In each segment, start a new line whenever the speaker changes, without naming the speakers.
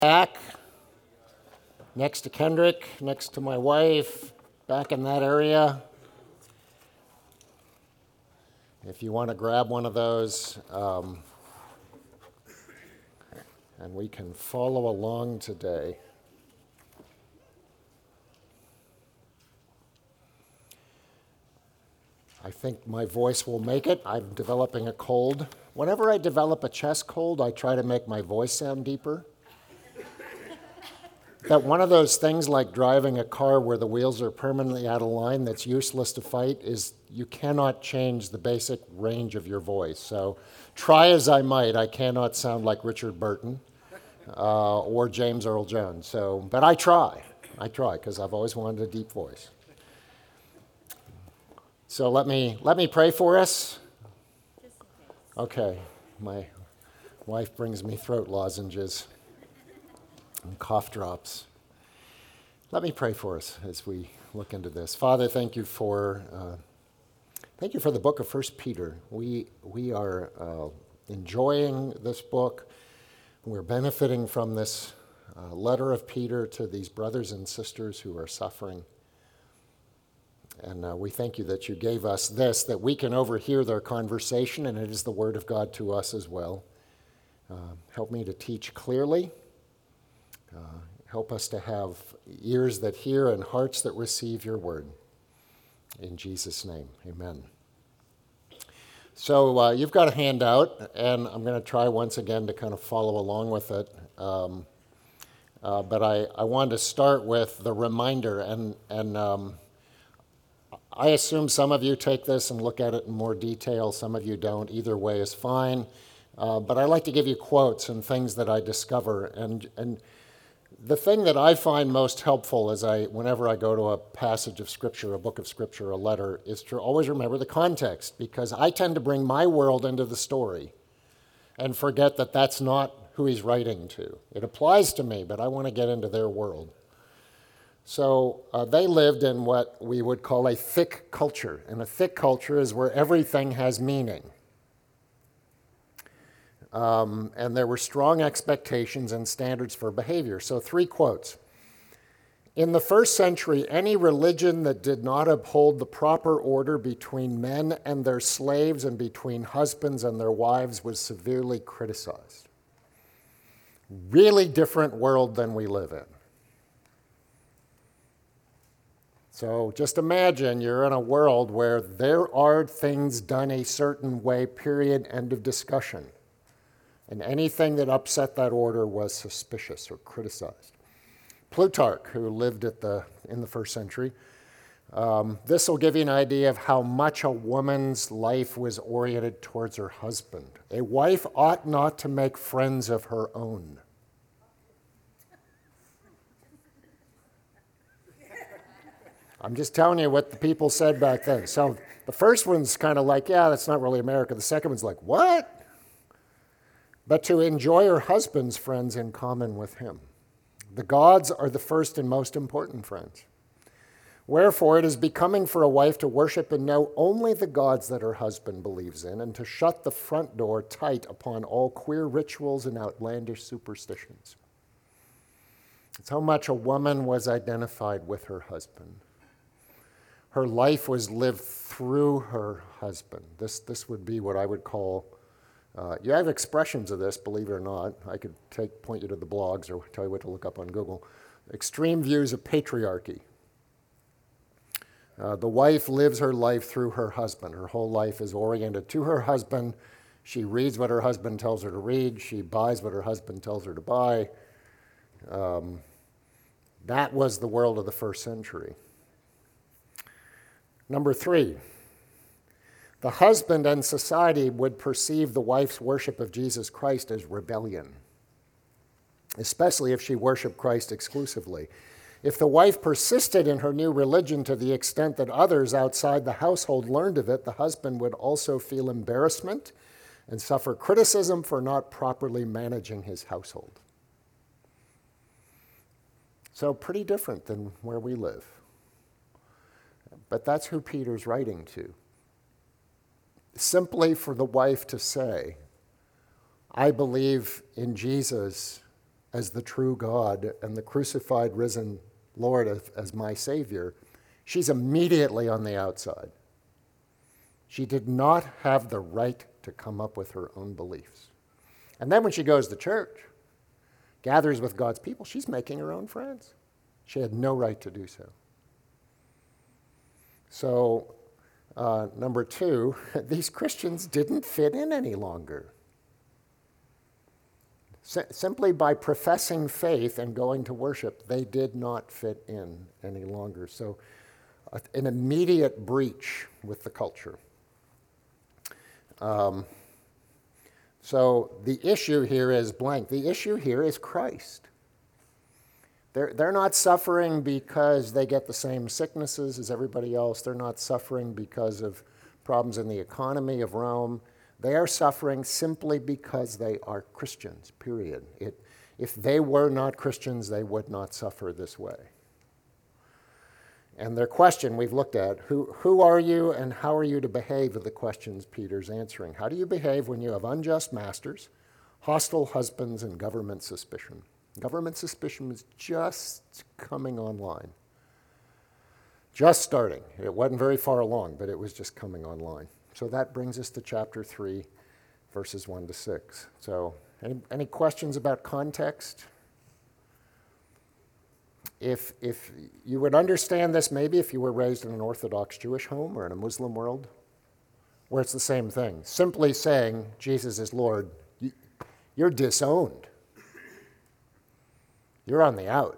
Back next to Kendrick, next to my wife, back in that area. If you want to grab one of those, and we can follow along today. I think my voice will make it. I'm developing a cold. Whenever I develop a chest cold, I try to make my voice sound deeper. That one of those things like driving a car where the wheels are permanently out of line that's useless to fight is you cannot change the basic range of your voice. So try as I might, I cannot sound like Richard Burton or James Earl Jones. But I try because I've always wanted a deep voice. So let me pray for us. Okay, my wife brings me throat lozenges and cough drops. Let me pray for us as we look into this. Father, thank you for the book of 1 Peter. We are enjoying this book. We're benefiting from this letter of Peter to these brothers and sisters who are suffering. And we thank you that you gave us this, that we can overhear their conversation, and it is the word of God to us as well. Help me to teach clearly. Help us to have ears that hear and hearts that receive your word. In Jesus' name, amen. So you've got a handout, and I'm going to try once again to kind of follow along with it. But I wanted to start with the reminder, and I assume some of you take this and look at it in more detail. Some of you don't. Either way is fine. But I like to give you quotes and things that I discover. And the thing that I find most helpful whenever I go to a passage of Scripture, a book of Scripture, a letter, is to always remember the context, because I tend to bring my world into the story and forget that that's not who he's writing to. It applies to me, but I want to get into their world. So they lived in what we would call a thick culture, and a thick culture is where everything has meaning. And there were strong expectations and standards for behavior. So 3 quotes. In the first century, any religion that did not uphold the proper order between men and their slaves and between husbands and their wives was severely criticized. Really different world than we live in. So just imagine you're in a world where there are things done a certain way, period, end of discussion. And anything that upset that order was suspicious or criticized. Plutarch, who lived in the first century, this will give you an idea of how much a woman's life was oriented towards her husband. A wife ought not to make friends of her own. I'm just telling you what the people said back then. So the first one's kind of like, yeah, that's not really America. The second one's like, what? But to enjoy her husband's friends in common with him. The gods are the first and most important friends. Wherefore, it is becoming for a wife to worship and know only the gods that her husband believes in, and to shut the front door tight upon all queer rituals and outlandish superstitions. It's how much a woman was identified with her husband. Her life was lived through her husband. This would be what I would call, you have expressions of this, believe it or not. I could point you to the blogs or tell you what to look up on Google. Extreme views of patriarchy. The wife lives her life through her husband. Her whole life is oriented to her husband. She reads what her husband tells her to read. She buys what her husband tells her to buy. That was the world of the first century. Number 3, the husband and society would perceive the wife's worship of Jesus Christ as rebellion, especially if she worshiped Christ exclusively. If the wife persisted in her new religion to the extent that others outside the household learned of it, the husband would also feel embarrassment and suffer criticism for not properly managing his household. So pretty different than where we live. But that's who Peter's writing to. Simply for the wife to say, I believe in Jesus as the true God and the crucified, risen Lord as my Savior, she's immediately on the outside. She did not have the right to come up with her own beliefs. And then when she goes to church, gathers with God's people, she's making her own friends. She had no right to do so. So, number two, these Christians didn't fit in any longer. Simply by professing faith and going to worship, they did not fit in any longer. So, an immediate breach with the culture. So the issue here is blank. The issue here is Christ. They're not suffering because they get the same sicknesses as everybody else. They're not suffering because of problems in the economy of Rome. They are suffering simply because they are Christians, period. If they were not Christians, they would not suffer this way. And their question we've looked at, who are you and how are you to behave, are the questions Peter's answering. How do you behave when you have unjust masters, hostile husbands, and government suspicion? Government suspicion was just coming online. Just starting. It wasn't very far along, but it was just coming online. So that brings us to chapter 3, verses 1 to 6. So any questions about context? If you would understand this, maybe if you were raised in an Orthodox Jewish home or in a Muslim world, where it's the same thing. Simply saying Jesus is Lord, you're disowned. You're on the out.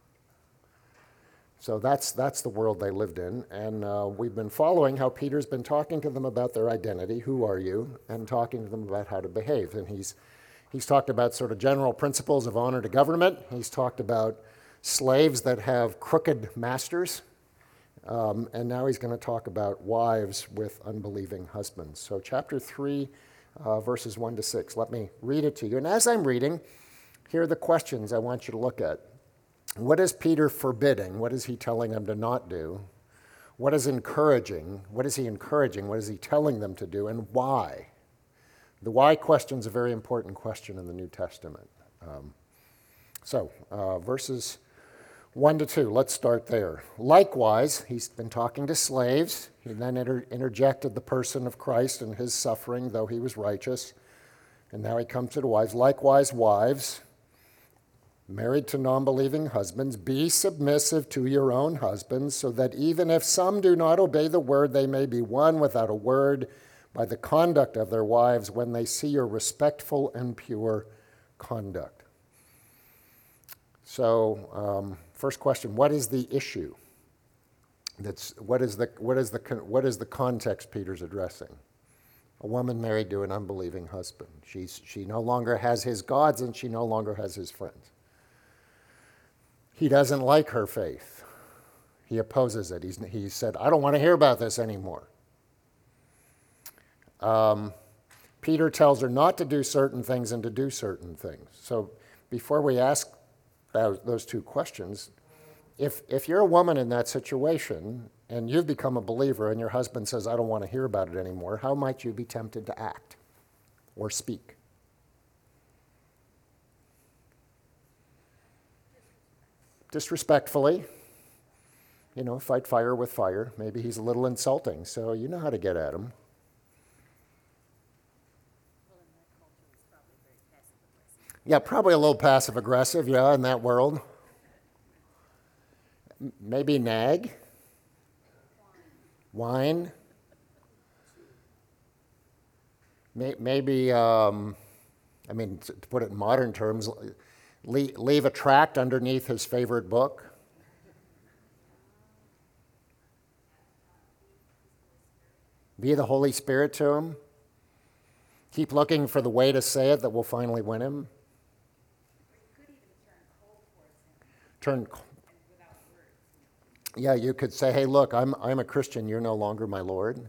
So that's the world they lived in. And we've been following how Peter's been talking to them about their identity, who are you, and talking to them about how to behave. And he's talked about sort of general principles of honor to government. He's talked about slaves that have crooked masters. And now he's going to talk about wives with unbelieving husbands. So chapter 3, verses 1 to 6. Let me read it to you. And as I'm reading, here are the questions I want you to look at. What is Peter forbidding? What is he telling them to not do? What is encouraging? What is he encouraging? What is he telling them to do? And why? The why question is a very important question in the New Testament. Verses 1 to 2, let's start there. Likewise, he's been talking to slaves. He then interjected the person of Christ and his suffering, though he was righteous. And now he comes to the wives. Likewise, wives, married to non-believing husbands, be submissive to your own husbands, so that even if some do not obey the word, they may be won without a word by the conduct of their wives when they see your respectful and pure conduct. So, first question: what is the issue? What is the context Peter's addressing? A woman married to an unbelieving husband. She no longer has his gods, and she no longer has his friends. He doesn't like her faith. He opposes it. He said, I don't want to hear about this anymore. Peter tells her not to do certain things and to do certain things. So before we ask those two questions, if you're a woman in that situation and you've become a believer and your husband says, I don't want to hear about it anymore, how might you be tempted to act or speak? Disrespectfully, fight fire with fire. Maybe he's a little insulting, so you know how to get at him. Yeah, probably a little passive-aggressive, in that world. Maybe nag. Whine. Maybe, to put it in modern terms, leave a tract underneath his favorite book. Be the Holy Spirit to him. Keep looking for the way to say it that will finally win him. Yeah, you could say, hey, look, I'm a Christian. You're no longer my Lord.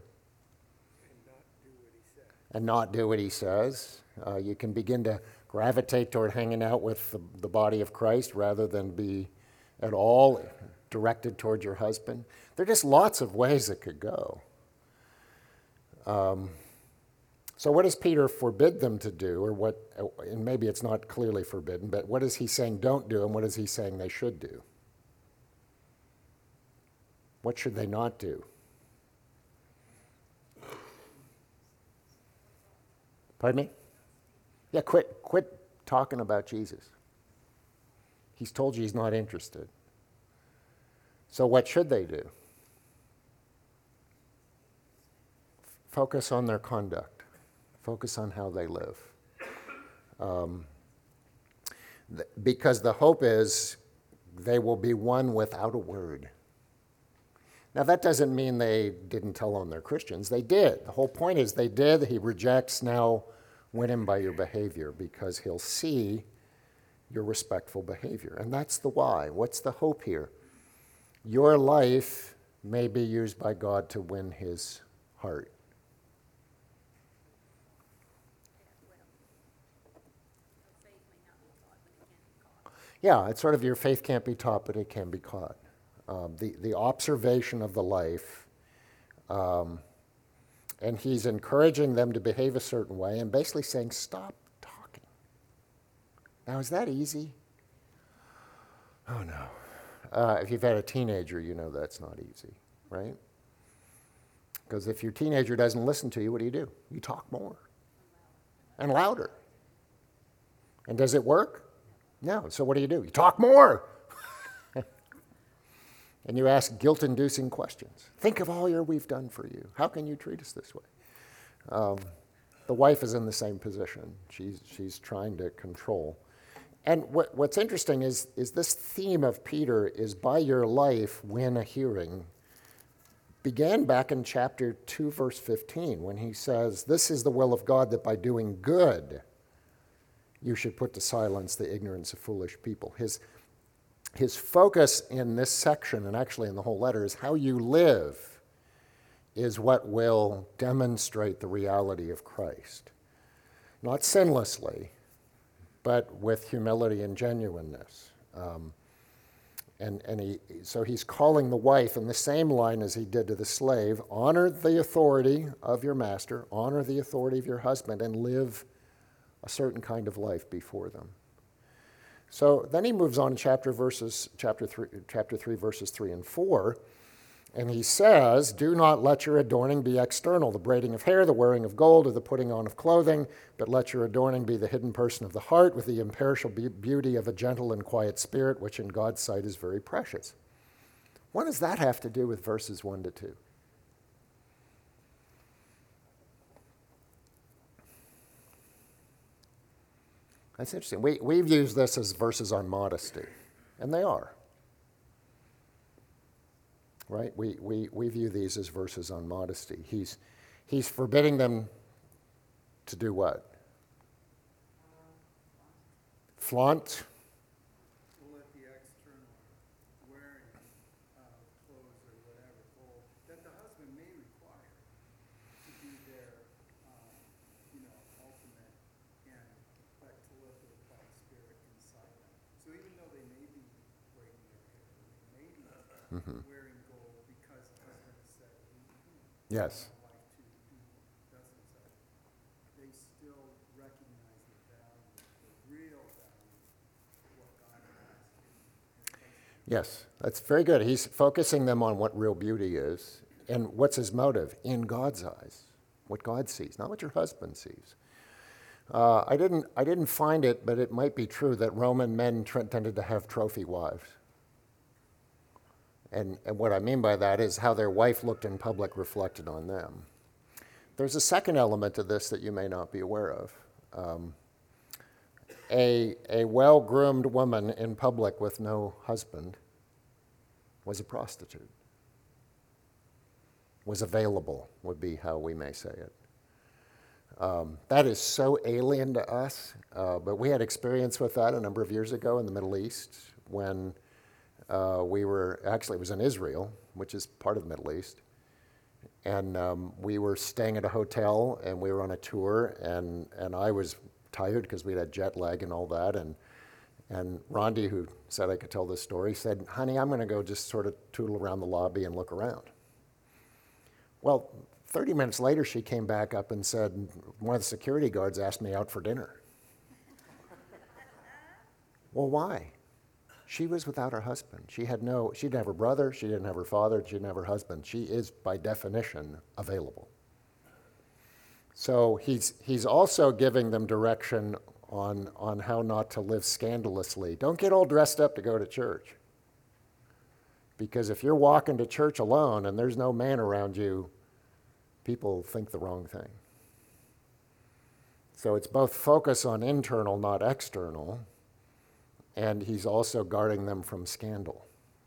And not do what he says. You can begin to gravitate toward hanging out with the body of Christ rather than be at all directed toward your husband. There are just lots of ways it could go. So what does Peter forbid them to do, or what, and maybe it's not clearly forbidden, but what is he saying don't do, and what is he saying they should do? What should they not do? Pardon me? Yeah, quit talking about Jesus. He's told you he's not interested. So what should they do? Focus on their conduct. Focus on how they live. Because the hope is they will be one without a word. Now, that doesn't mean they didn't tell on their Christians. They did. The whole point is they did. He rejects. Now win him by your behavior, because he'll see your respectful behavior. And that's the why. What's the hope here? Your life may be used by God to win his heart. Yeah, it's sort of your faith can't be taught, but it can be caught. The observation of the life, and he's encouraging them to behave a certain way and basically saying, stop talking. Now, is that easy? Oh, no. If you've had a teenager, you know that's not easy, right? Because if your teenager doesn't listen to you, what do? You talk more and louder. And does it work? No. So what do? You talk more. And you ask guilt-inducing questions. Think of all we've done for you. How can you treat us this way? The wife is in the same position. She's trying to control. And what's interesting is this theme of Peter is by your life win a hearing began back in chapter 2, verse 15, when he says, this is the will of God, that by doing good you should put to silence the ignorance of foolish people. His focus in this section, and actually in the whole letter, is how you live is what will demonstrate the reality of Christ. Not sinlessly, but with humility and genuineness. So he's calling the wife in the same line as he did to the slave, honor the authority of your master, honor the authority of your husband, and live a certain kind of life before them. So then he moves on in chapter 3, verses 3 and 4, and he says, do not let your adorning be external, the braiding of hair, the wearing of gold, or the putting on of clothing, but let your adorning be the hidden person of the heart, with the imperishable beauty of a gentle and quiet spirit, which in God's sight is very precious. What does that have to do with verses 1 to 2? That's interesting. We've used this as verses on modesty, and they are. Right? We view these as verses on modesty. He's forbidding them to do what? Flaunt.
Let the external wearing of clothes or whatever gold that the husband may require to be their, ultimate end, but to live with a quiet spirit inside them. So even though they may be breaking their hair, they may be wearing gold because the husband said,
Yes.
wife to do thus and such, they still recognize the value, the real value of what God has in
Yes, that's very good. He's focusing them on what real beauty is. And what's his motive? In God's eyes, what God sees, not what your husband sees. I didn't find it, but it might be true that Roman men tended to have trophy wives. And what I mean by that is how their wife looked in public reflected on them. There's a second element to this that you may not be aware of. A well-groomed woman in public with no husband was a prostitute. Was available, would be how we may say it. That is so alien to us, but we had experience with that a number of years ago in the Middle East when it was in Israel, which is part of the Middle East, and we were staying at a hotel and we were on a tour, and I was tired because we'd had jet lag and all that, and Rondi, who said I could tell this story, said, honey, I'm going to go just sort of tootle around the lobby and look around. Well, 30 minutes later, she came back up and said, one of the security guards asked me out for dinner. Well, why? She was without her husband. She didn't have her brother, she didn't have her father, she didn't have her husband. She is, by definition, available. So he's also giving them direction on how not to live scandalously. Don't get all dressed up to go to church. Because if you're walking to church alone and there's no man around you, people think the wrong thing. So it's both focus on internal, not external, and he's also guarding them from scandal.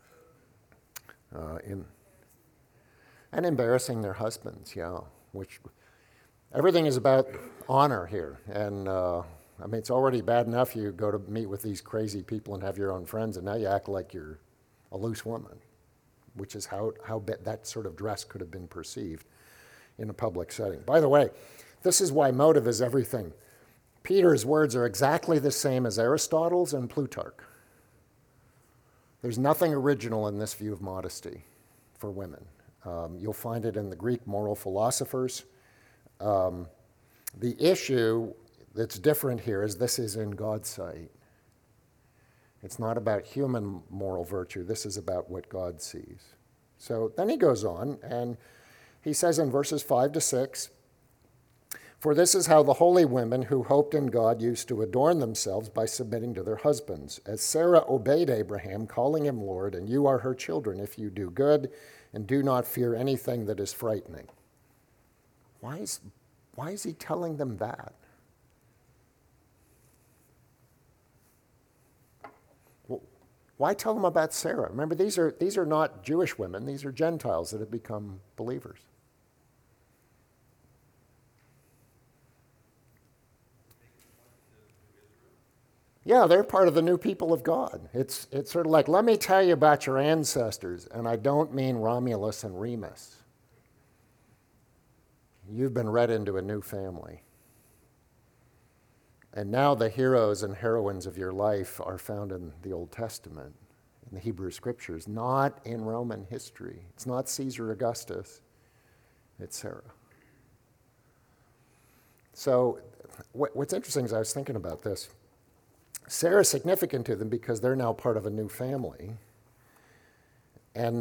And embarrassing their husbands, yeah. Which everything is about honor here. And I mean, it's already bad enough you go to meet with these crazy people and have your own friends, and now you act like you're a loose woman, which is how that sort of dress could have been perceived in a public setting. By the way, this is why motive is everything. Peter's words are exactly the same as Aristotle's and Plutarch. There's nothing original in this view of modesty for women. You'll find it in the Greek moral philosophers. The issue that's different here is this is in God's sight. It's not about human moral virtue. This is about what God sees. So then he goes on, and he says in verses 5 to 6, "For this is how the holy women who hoped in God used to adorn themselves by submitting to their husbands, as Sarah obeyed Abraham, calling him Lord, and you are her children if you do good and do not fear anything that is frightening." Why is he telling them that? Why tell them about Sarah? Remember, these are not Jewish women. These are Gentiles that have become believers. Yeah, they're part of the new people of God. It's sort of like, let me tell you about your ancestors, and I don't mean Romulus and Remus. You've been read into a new family. And now the heroes and heroines of your life are found in the Old Testament, in the Hebrew Scriptures, not in Roman history. It's not Caesar Augustus, it's Sarah. So what's interesting is I was thinking about this. Sarah's significant to them because they're now part of a new family. And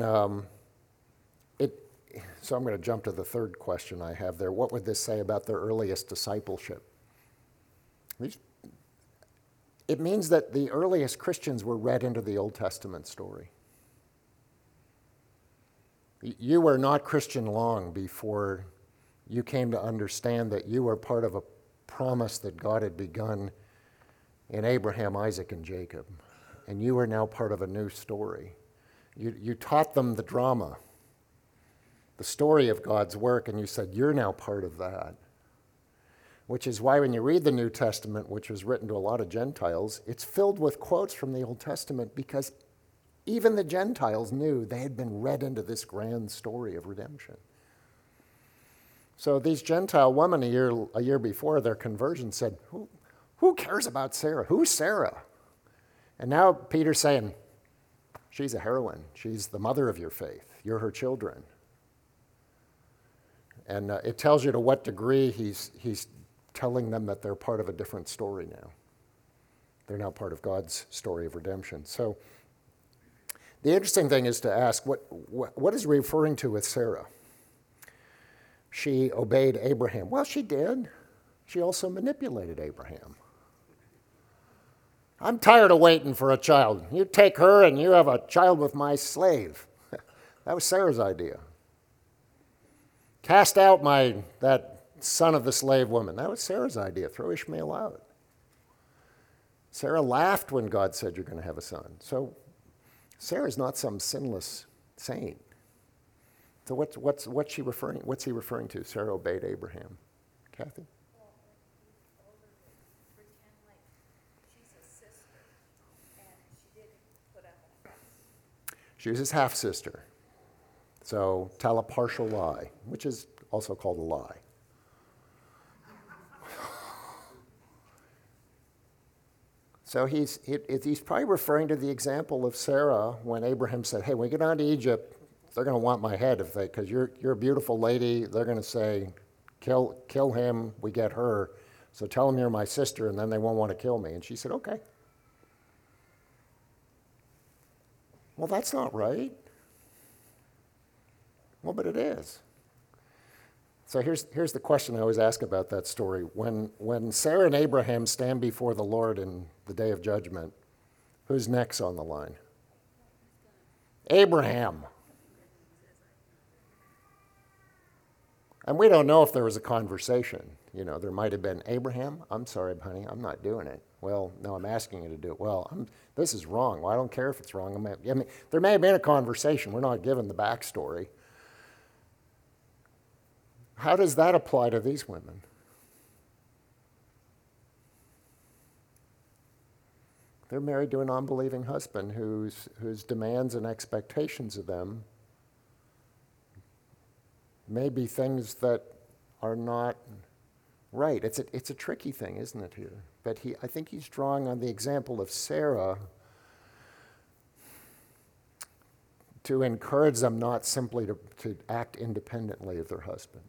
so I'm going to jump to the third question I have there. What would this say about their earliest discipleship? It means that the earliest Christians were read into the Old Testament story. You were not Christian long before you came to understand that you were part of a promise that God had begun in Abraham, Isaac, and Jacob. And you are now part of a new story. You taught them the drama, the story of God's work, and you said, you're now part of that. Which is why when you read the New Testament, which was written to a lot of Gentiles, it's filled with quotes from the Old Testament because even the Gentiles knew they had been read into this grand story of redemption. So these Gentile women a year before their conversion said, who cares about Sarah? Who's Sarah? And now Peter's saying, she's a heroine. She's the mother of your faith. You're her children. And it tells you to what degree he's telling them that they're part of a different story now. They're now part of God's story of redemption. So the interesting thing is to ask, what is he referring to with Sarah? She obeyed Abraham. Well, she did. She also manipulated Abraham. I'm tired of waiting for a child. You take her and you have a child with my slave. That was Sarah's idea. Cast out that son of the slave woman. That was Sarah's idea. Throw Ishmael out. Sarah laughed when God said you're going to have a son. So Sarah's not some sinless saint. So what's he referring to? Sarah obeyed Abraham. Kathy? She was his half-sister. So tell a partial lie, which is also called a lie. So he's probably referring to the example of Sarah when Abraham said, hey, when we get down to Egypt, they're going to want my head if they, because you're a beautiful lady. They're going to say, kill him, we get her. So tell them you're my sister, and then they won't want to kill me. And she said, okay. Well, that's not right. Well, but it is. So here's the question I always ask about that story. When Sarah and Abraham stand before the Lord in the day of judgment, who's next on the line? Abraham. And we don't know if there was a conversation. You know, there might have been, Abraham, I'm sorry, honey, I'm not doing it. Well, no, I'm asking you to do it. Well, this is wrong. Well, I don't care if it's wrong. I mean, there may have been a conversation. We're not given the backstory. How does that apply to these women? They're married to an unbelieving husband whose demands and expectations of them may be things that are not right. It's a tricky thing, isn't it, here? But I think he's drawing on the example of Sarah to encourage them not simply to act independently of their husbands.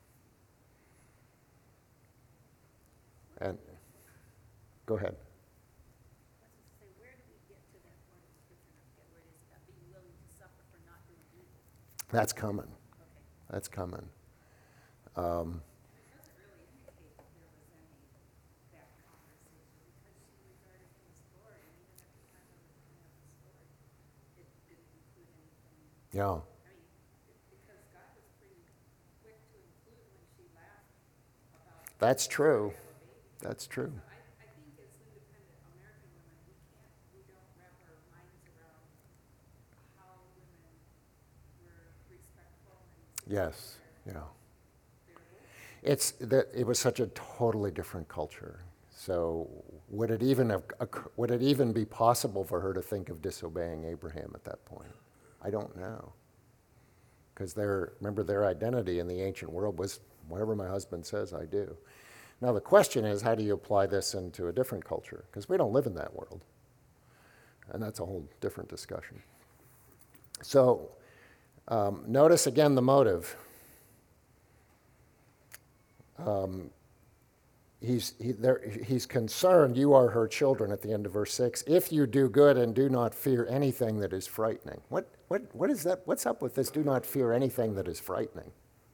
And go ahead.
Where do we get to that point in Scripture where it is being willing to suffer for not doing evil?
That's coming.
Okay.
That's coming.
It doesn't really indicate that there was any that conversation because she regarded him as Lord, and even at the time of the story, it didn't include anything.
Yeah.
I mean, because God was pretty quick to include when she laughed about.
That's true. That's true.
I think as independent American women, we don't wrap our minds around how women were respectful and
Yes. Yeah. It was such a totally different culture. So would it even be possible for her to think of disobeying Abraham at that point? I don't know. Because remember their identity in the ancient world was whatever my husband says, I do. Now the question is, how do you apply this into a different culture? Because we don't live in that world. And that's a whole different discussion. So notice again the motive. He's concerned, you are her children at the end of verse 6. If you do good and do not fear anything that is frightening. What is that? What's up with this? Do not fear anything that is frightening.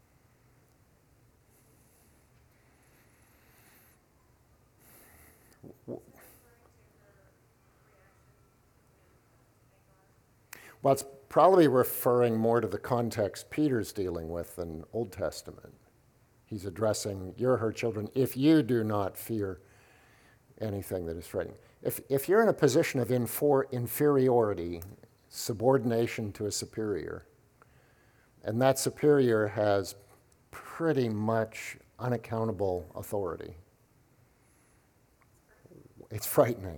Well, it's probably referring more to the context Peter's dealing with than Old Testament. He's addressing, you're her children, if you do not fear anything that is frightening. If you're in a position of inferiority, subordination to a superior, and that superior has pretty much unaccountable authority, it's frightening.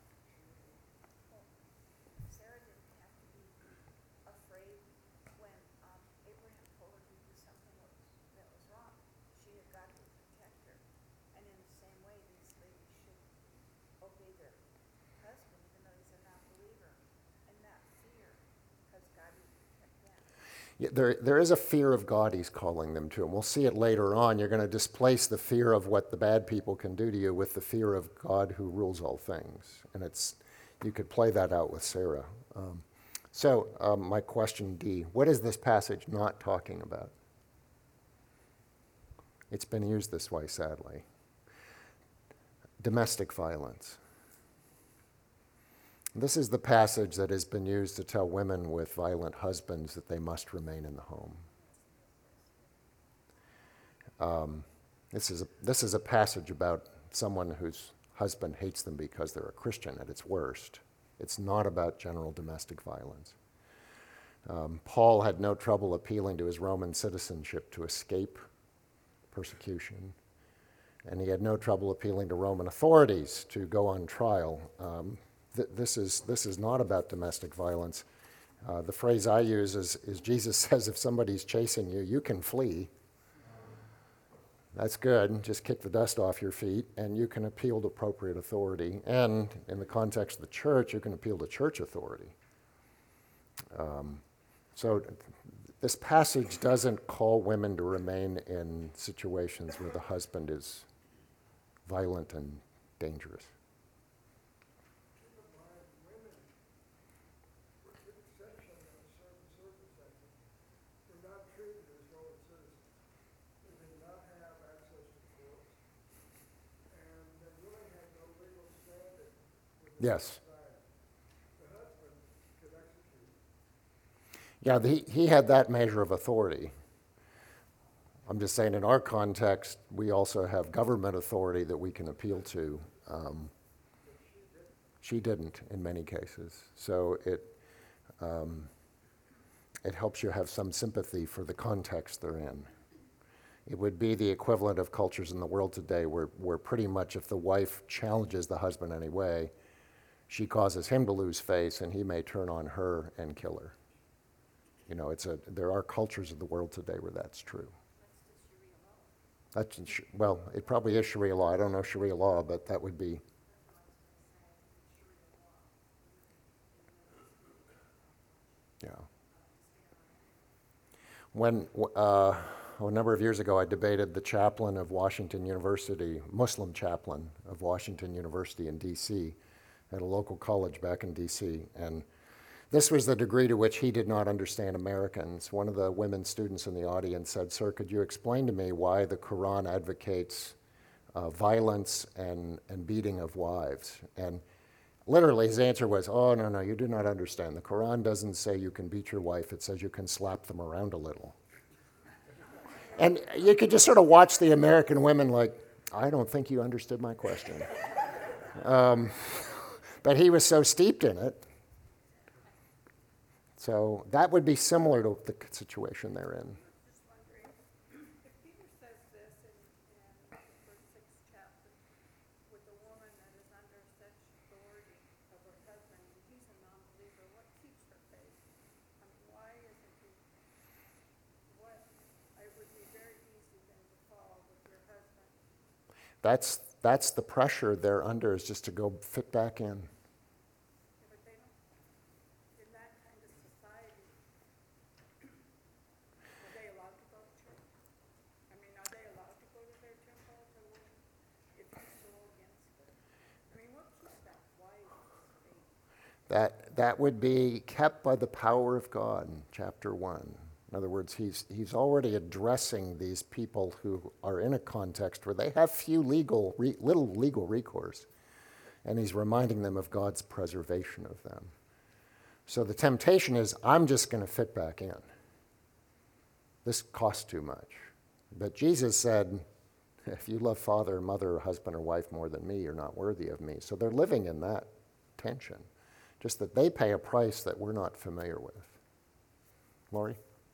Sarah didn't have to be afraid when Abraham told her to do something that was wrong. She had God to protect her. And in the same way, these ladies should obey their husband, even though he's a non-believer, and not fear, because God will protect them.
Yeah, there is a fear of God he's calling them to, and we'll see it later on. You're going to displace the fear of what the bad people can do to you with the fear of God who rules all things. And you could play that out with Sarah. So my question D, what is this passage not talking about? It's been used this way, sadly. Domestic violence. This is the passage that has been used to tell women with violent husbands that they must remain in the home. This is a passage about someone whose husband hates them because they're a Christian at its worst. It's not about general domestic violence. Paul had no trouble appealing to his Roman citizenship to escape persecution, and he had no trouble appealing to Roman authorities to go on trial. This is not about domestic violence. The phrase I use is Jesus says, if somebody's chasing you, you can flee. That's good. Just kick the dust off your feet, and you can appeal to appropriate authority. And in the context of the church, you can appeal to church authority. So this passage doesn't call women to remain in situations where the husband is violent and dangerous.
Keep in mind, women, with the exception of certain circumstances, were not treated as Roman citizens. They did not have access to courts, and they really had no legal standing within
Yes.
society. The husband could execute.
Yeah, he had that measure of authority. I'm just saying in our context, we also have government authority that we can appeal to. She didn't in many cases. So it helps you have some sympathy for the context they're in. It would be the equivalent of cultures in the world today where pretty much if the wife challenges the husband anyway, she causes him to lose face and he may turn on her and kill her. You know, there are cultures of the world today where that's true. Well, it probably is Sharia law. I don't know Sharia law, but that would be. Yeah. When a number of years ago, I debated the chaplain of Washington University, Muslim chaplain of Washington University in D.C., at a local college back in D.C., and this was the degree to which he did not understand Americans. One of the women students in the audience said, "Sir, could you explain to me why the Quran advocates violence and beating of wives?" And literally his answer was, "Oh, no, you do not understand. The Quran doesn't say you can beat your wife. It says you can slap them around a little." And you could just sort of watch the American women like, "I don't think you understood my question." But he was so steeped in it. So that would be similar to the situation they're in.
Just wondering, if Peter says this in the first 6 chapters, with a woman that is under such authority of her husband, and he's a non-believer, what keeps her faith? I mean, why isn't he, it would be very easy then to fall with your husband.
That's the pressure they're under, is just to go fit back in.
Yeah, but they don't, in that kind of society, are they allowed to go to church? I mean, are they allowed to go to their temple to worship if he's so against it? I mean, what keeps that wife faith?
That would be kept by the power of God in chapter 1. In other words, he's already addressing these people who are in a context where they have few little legal recourse, and he's reminding them of God's preservation of them. So the temptation is, I'm just going to fit back in. This costs too much. But Jesus said, if you love father or mother or husband or wife more than me, you're not worthy of me. So they're living in that tension, just that they pay a price that we're not familiar with. Lori?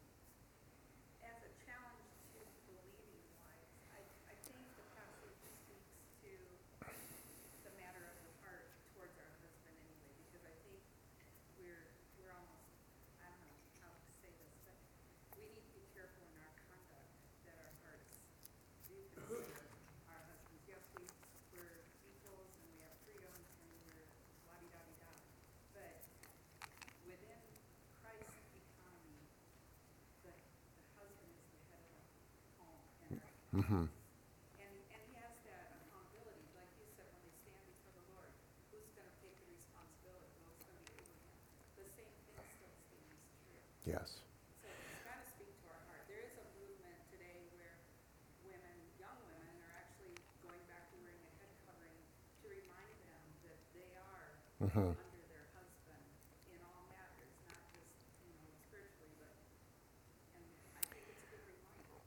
As a challenge to believing wives, I think the passage speaks to the matter of the heart towards our husband anyway, because I think we're almost, I don't know how to say this, but we need to be careful in our conduct that our hearts do consider our husbands. Yes, we're equals and we have freedoms and we're la-di-da-di-da, but within Christ's economy, the husband is the head of the home, and and he has that accountability, like you said, when they stand before the Lord, who's going to take the responsibility? Well, it's going to be Abraham. The same thing still stands true.
Yes.
So it's got to speak to our heart. There is a movement today where women, young women, are actually going back to wearing a head covering to remind them that they are under their husband in all matters, not just spiritually, but and I think it's a good reminder.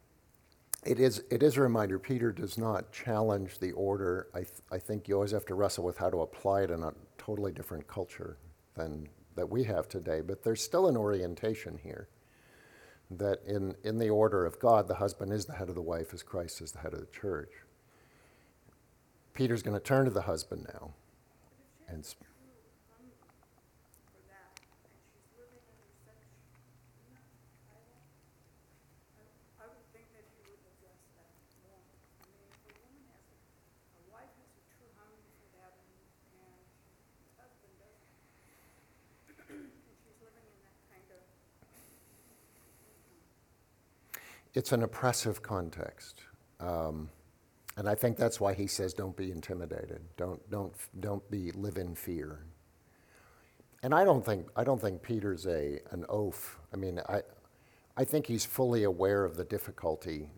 It is a reminder. Peter does not challenge the order. I think you always have to wrestle with how to apply it in a totally different culture than that we have today. But there's still an orientation here that in the order of God, the husband is the head of the wife as Christ is the head of the church. Peter's going to turn to the husband now. And
For that, and she's living under such, I would think that he would address that more. I mean, if a woman has, a wife has a true hunger for that, and the husband doesn't, and she's living in that kind of
it's an oppressive context. And I think that's why he says, don't be intimidated. Don't live in fear. And I don't think Peter's an oaf. I mean, I think he's fully aware of the difficulty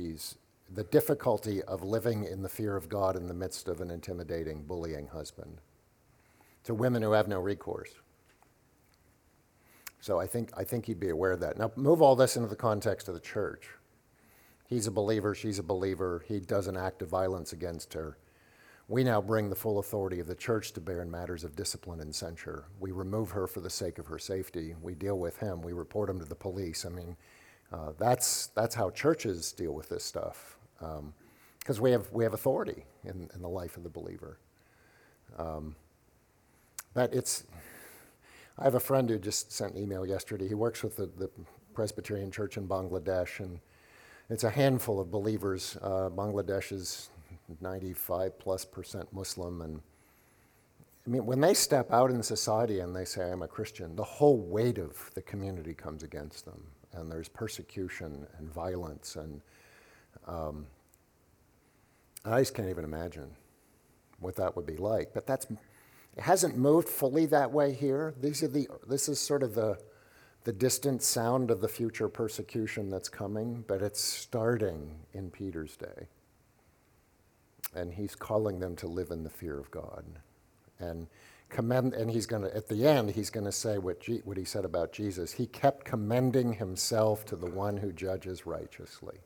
of living in the fear of God in the midst of an intimidating, bullying husband to women who have no recourse. So I think he'd be aware of that. Now, move all this into the context of the church. He's a believer, she's a believer, he does an act of violence against her. We now bring the full authority of the church to bear in matters of discipline and censure. We remove her for the sake of her safety. We deal with him. We report him to the police. I mean, that's how churches deal with this stuff, because we have authority in the life of the believer. But I have a friend who just sent an email yesterday. He works with the Presbyterian Church in Bangladesh, and it's a handful of believers. Bangladesh is 95+% Muslim, and I mean, when they step out in society and they say, I'm a Christian, the whole weight of the community comes against them, and there's persecution and violence, and I just can't even imagine what that would be like. But it hasn't moved fully that way here. This is sort of the distant sound of the future persecution that's coming, but it's starting in Peter's day. And he's calling them to live in the fear of God. And he's going to, at the end, he's going to say what he said about Jesus. He kept commending himself to the one who judges righteously.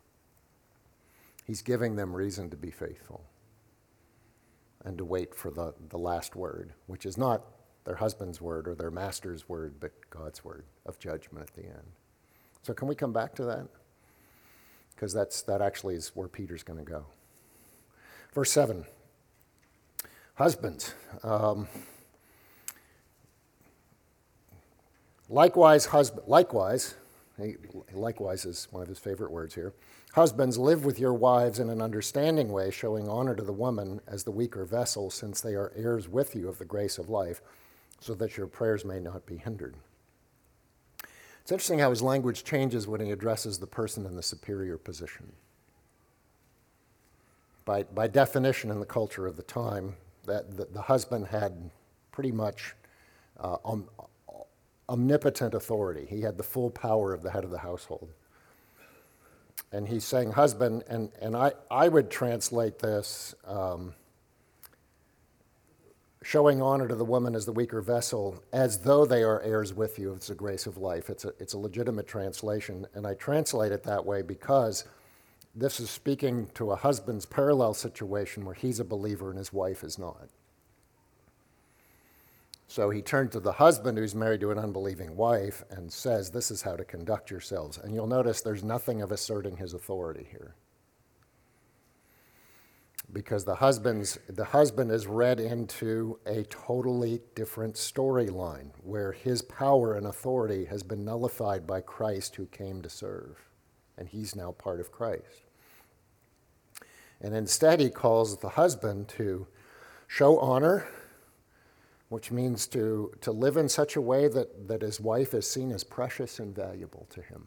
He's giving them reason to be faithful and to wait for the last word, which is not their husband's word or their master's word, but God's word of judgment at the end. So can we come back to that? Because that actually is where Peter's going to go. Verse 7, husbands. Likewise is one of his favorite words here. Husbands, live with your wives in an understanding way, showing honor to the woman as the weaker vessel, since they are heirs with you of the grace of life, so that your prayers may not be hindered. It's interesting how his language changes when he addresses the person in the superior position. By definition in the culture of the time, that the husband had pretty much omnipotent authority. He had the full power of the head of the household. And he's saying husband, and I would translate this, showing honor to the woman as the weaker vessel, as though they are heirs with you of the grace of life. It's a legitimate translation, and I translate it that way because this is speaking to a husband's parallel situation where he's a believer and his wife is not. So he turned to the husband who's married to an unbelieving wife and says, this is how to conduct yourselves. And you'll notice there's nothing of asserting his authority here. Because the husband is read into a totally different storyline where his power and authority has been nullified by Christ who came to serve. And he's now part of Christ. And instead he calls the husband to show honor, which means to live in such a way that his wife is seen as precious and valuable to him.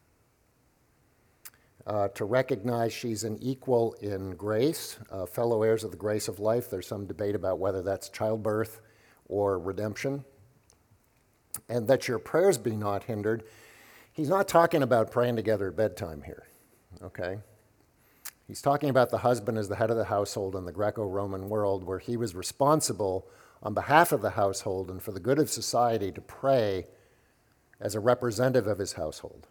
To recognize she's an equal in grace, fellow heirs of the grace of life. There's some debate about whether that's childbirth or redemption. And that your prayers be not hindered. He's not talking about praying together at bedtime here, okay? He's talking about the husband as the head of the household in the Greco-Roman world, where he was responsible on behalf of the household and for the good of society to pray as a representative of his household.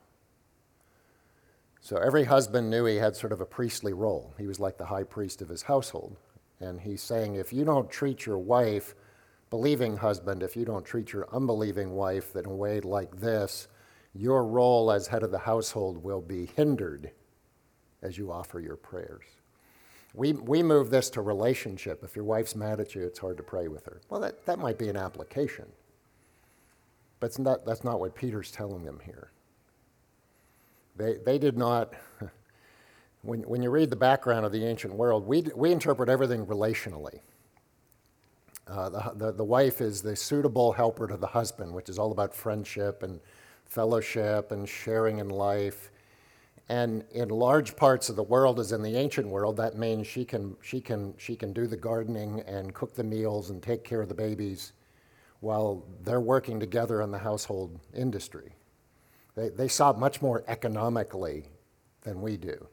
So every husband knew he had sort of a priestly role. He was like the high priest of his household. And he's saying, if you don't treat your wife, believing husband, if you don't treat your unbelieving wife in a way like this, your role as head of the household will be hindered as you offer your prayers. We move this to relationship. If your wife's mad at you, it's hard to pray with her. Well, that might be an application. But that's not what Peter's telling them here. They did not, when you read the background of the ancient world, we interpret everything relationally. The wife is the suitable helper to the husband, which is all about friendship and fellowship and sharing in life. And in large parts of the world, as in the ancient world, that means she can do the gardening and cook the meals and take care of the babies while they're working together in the household industry. They saw it much more economically than we do.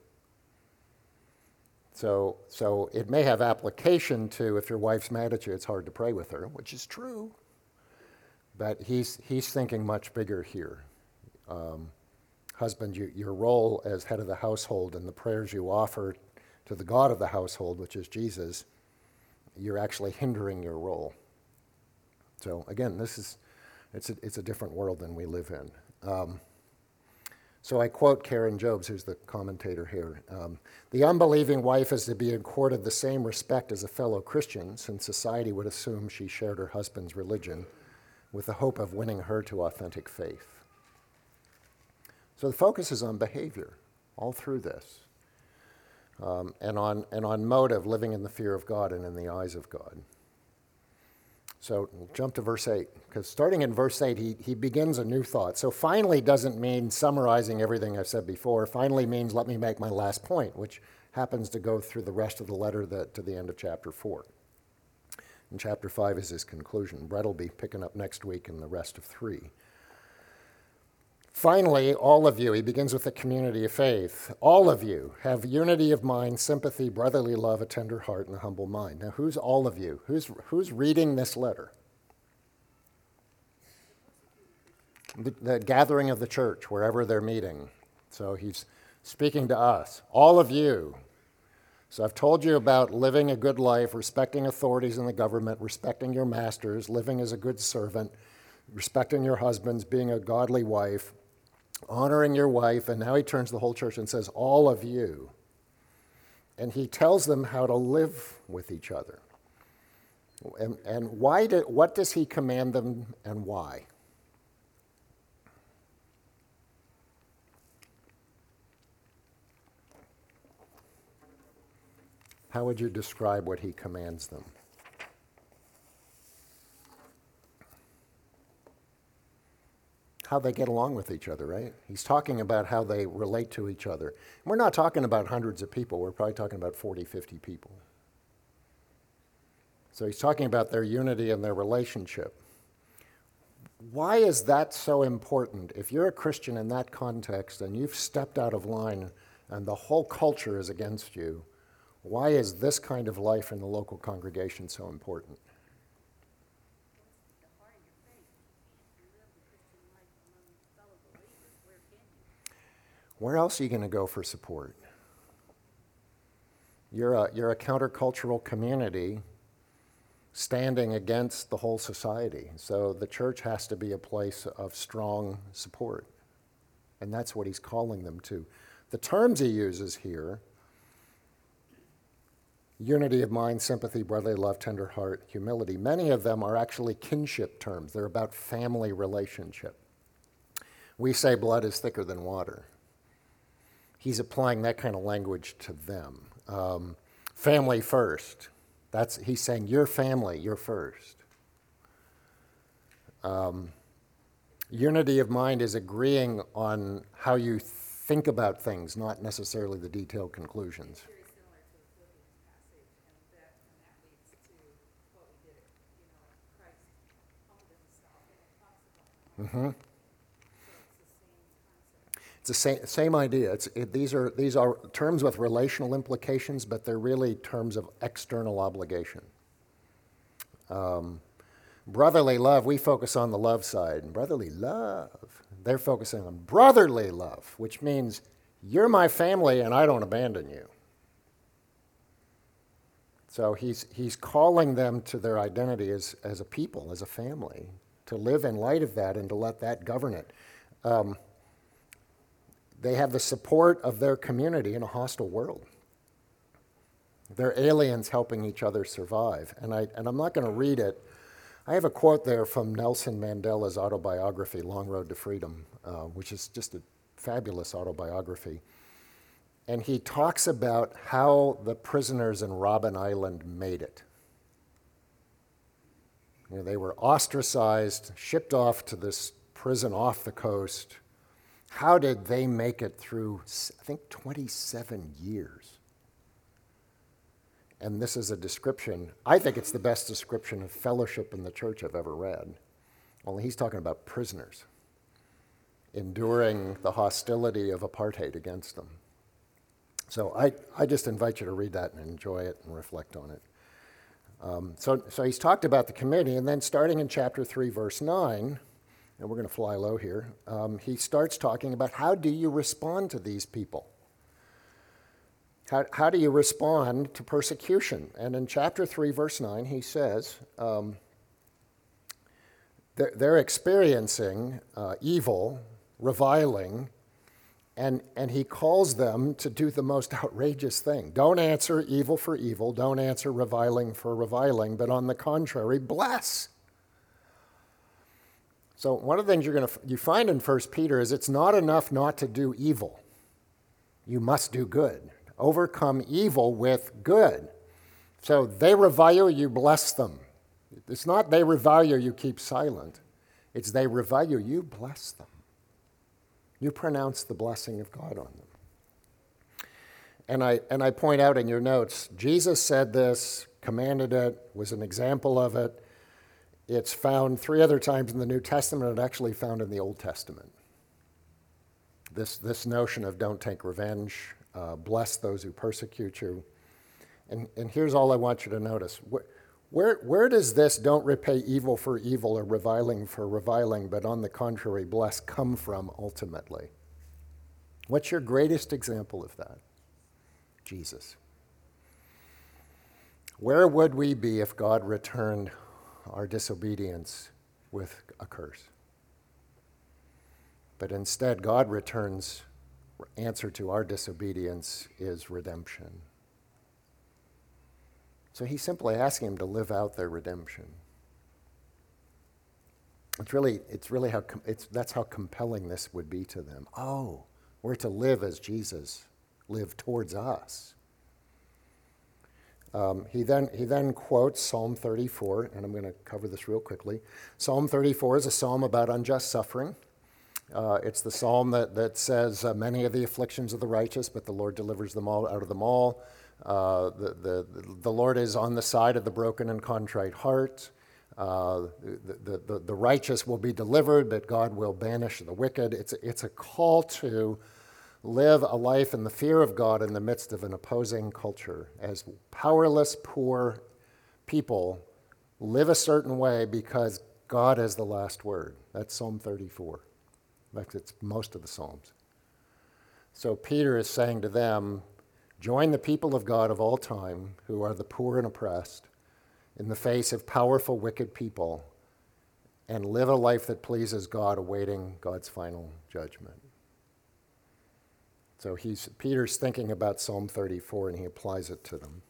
So it may have application to if your wife's mad at you, it's hard to pray with her, which is true. But he's thinking much bigger here. Husband, your role as head of the household and the prayers you offer to the God of the household, which is Jesus, you're actually hindering your role. So again, it's a different world than we live in. So I quote Karen Jobes, who's the commentator here. The unbelieving wife is to be accorded the same respect as a fellow Christian, since society would assume she shared her husband's religion with the hope of winning her to authentic faith. So the focus is on behavior all through this, and on motive, living in the fear of God and in the eyes of God. So we'll jump to verse 8, because starting in verse 8, he begins a new thought. So finally doesn't mean summarizing everything I've said before. Finally means let me make my last point, which happens to go through the rest of the letter to the end of chapter 4. And chapter 5 is his conclusion. Brett will be picking up next week in the rest of 3. Finally, all of you, he begins with the community of faith, all of you have unity of mind, sympathy, brotherly love, a tender heart, and a humble mind. Now, who's all of you? Who's reading this letter? The gathering of the church, wherever they're meeting. So he's speaking to us, all of you. So I've told you about living a good life, respecting authorities in the government, respecting your masters, living as a good servant, respecting your husbands, being a godly wife, honoring your wife, and now he turns to the whole church and says, all of you. And he tells them how to live with each other. And what does he command them and why? How would you describe what he commands them? How they get along with each other, right? He's talking about how they relate to each other. We're not talking about hundreds of people. We're probably talking about 40, 50 people. So he's talking about their unity and their relationship. Why is that so important? If you're a Christian in that context and you've stepped out of line and the whole culture is against you, why is this kind of life in the local congregation so important? Where else are you going to go for support? You're a countercultural community standing against the whole society. So the church has to be a place of strong support. And that's what he's calling them to. The terms he uses here, unity of mind, sympathy, brotherly love, tender heart, humility, many of them are actually kinship terms. They're about family relationship. We say blood is thicker than water. He's applying that kind of language to them. Family first. He's saying, your family, you're first. Unity of mind is agreeing on how you think about things, not necessarily the detailed conclusions.
Very similar to the Philippians passage, and that leads to what we did, Christ humbled himself, and it talks about
Mm-hmm.
so it's the same concept.
It's the same idea. These are terms with relational implications, but they're really terms of external obligation. Brotherly love, we focus on the love side. And brotherly love, they're focusing on brotherly love, which means you're my family and I don't abandon you. So he's calling them to their identity as a people, as a family, to live in light of that and to let that govern it. They have the support of their community in a hostile world. They're aliens helping each other survive. And I'm not going to read it. I have a quote there from Nelson Mandela's autobiography, Long Road to Freedom, which is just a fabulous autobiography. And he talks about how the prisoners in Robben Island made it. They were ostracized, shipped off to this prison off the coast, How did they make it through, I think, 27 years? And this is a description, I think it's the best description of fellowship in the church I've ever read. Only he's talking about prisoners enduring the hostility of apartheid against them. So I just invite you to read that and enjoy it and reflect on it. So he's talked about the committee, and then starting in chapter 3, verse 9, and we're going to fly low here, he starts talking about how do you respond to these people? How do you respond to persecution? And in chapter 3, verse 9, he says they're experiencing evil, reviling, and he calls them to do the most outrageous thing. Don't answer evil for evil. Don't answer reviling for reviling, but on the contrary, bless. So one of the things you find in 1 Peter is it's not enough not to do evil. You must do good. Overcome evil with good. So they revile you, bless them. It's not they revile you, keep silent. It's they revile you, bless them. You pronounce the blessing of God on them. And I point out in your notes, Jesus said this, commanded it, was an example of it. It's found 3 other times in the New Testament, and actually found in the Old Testament. This notion of don't take revenge, bless those who persecute you. And here's all I want you to notice. Where does this don't repay evil for evil or reviling for reviling, but on the contrary, bless come from ultimately? What's your greatest example of that? Jesus. Where would we be if God returned our disobedience with a curse? But instead, God returns, answer to our disobedience is redemption. So he's simply asking them to live out their redemption. That's how compelling this would be to them. Oh, we're to live as Jesus lived towards us. He then quotes Psalm 34, and I'm going to cover this real quickly. Psalm 34 is a psalm about unjust suffering. It's the psalm that says, many are the afflictions of the righteous, but the Lord delivers them all out of them all. The Lord is on the side of the broken and contrite heart. The righteous will be delivered, but God will banish the wicked. It's a call to live a life in the fear of God in the midst of an opposing culture. As powerless, poor people live a certain way because God has the last word. That's Psalm 34. In fact, it's most of the Psalms. So Peter is saying to them, join the people of God of all time who are the poor and oppressed in the face of powerful, wicked people, and live a life that pleases God, awaiting God's final judgment. So Peter's thinking about Psalm 34, and he applies it to them.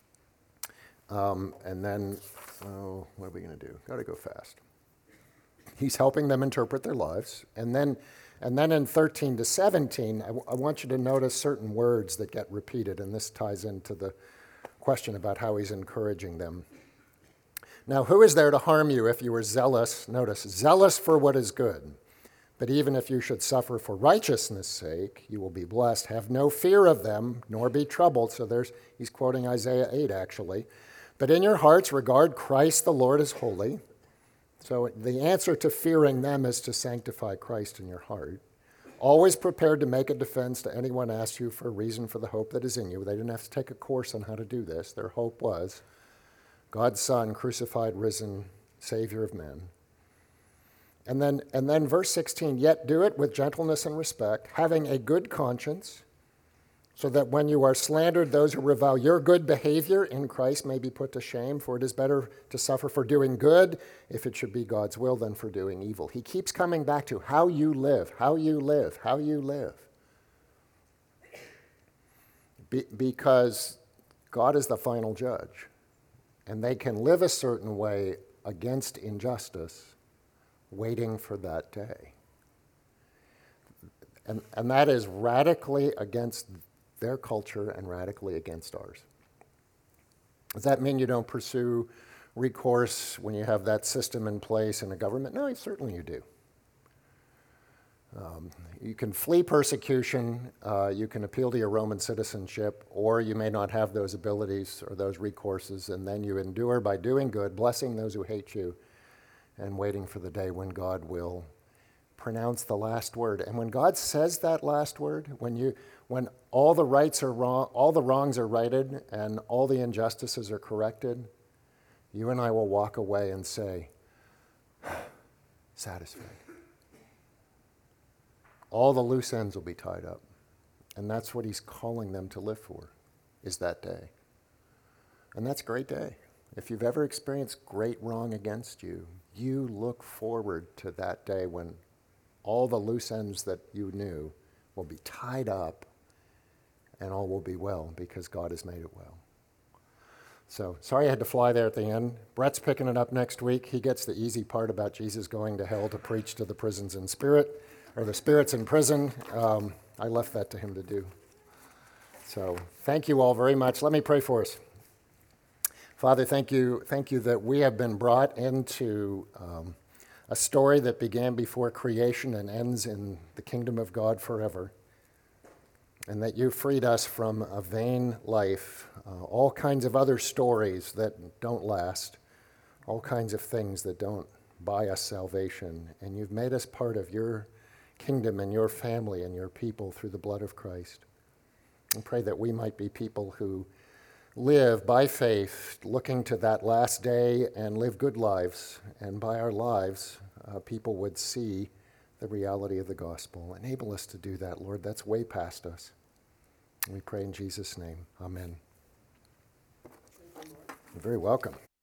And then, what are we going to do? Got to go fast. He's helping them interpret their lives. And then in 13 to 17, I want you to notice certain words that get repeated, and this ties into the question about how he's encouraging them. Now, who is there to harm you if you are zealous? Notice, zealous for what is good. But even if you should suffer for righteousness' sake, you will be blessed. Have no fear of them, nor be troubled. So he's quoting Isaiah 8, actually. But in your hearts, regard Christ the Lord as holy. So the answer to fearing them is to sanctify Christ in your heart. Always prepared to make a defense to anyone asks you for a reason for the hope that is in you. They didn't have to take a course on how to do this. Their hope was God's Son, crucified, risen, Savior of men. And then verse 16, yet do it with gentleness and respect, having a good conscience, so that when you are slandered, those who revile your good behavior in Christ may be put to shame, for it is better to suffer for doing good, if it should be God's will, than for doing evil. He keeps coming back to how you live, how you live, how you live. Because God is the final judge, and they can live a certain way against injustice, waiting for that day. And that is radically against their culture and radically against ours. Does that mean you don't pursue recourse when you have that system in place in a government? No, certainly you do. You can flee persecution, you can appeal to your Roman citizenship, or you may not have those abilities or those recourses, and then you endure by doing good, blessing those who hate you, and waiting for the day when God will pronounce the last word. And when God says that last word, when all the rights are wrong, all the wrongs are righted, and all the injustices are corrected, you and I will walk away and say, satisfied. All the loose ends will be tied up. And that's what he's calling them to live for, is that day. And that's a great day. If you've ever experienced great wrong against you, you look forward to that day when all the loose ends that you knew will be tied up and all will be well because God has made it well. So, sorry I had to fly there at the end. Brett's picking it up next week. He gets the easy part about Jesus going to hell to preach to the prisons in spirit, or the spirits in prison. I left that to him to do. So, thank you all very much. Let me pray for us. Father, thank you that we have been brought into a story that began before creation and ends in the kingdom of God forever, and that you freed us from a vain life, all kinds of other stories that don't last, all kinds of things that don't buy us salvation, and you've made us part of your kingdom and your family and your people through the blood of Christ. I pray that we might be people who live by faith, looking to that last day and live good lives, and by our lives, people would see the reality of the gospel. Enable us to do that, Lord. That's way past us. We pray in Jesus' name. Amen. You're very welcome.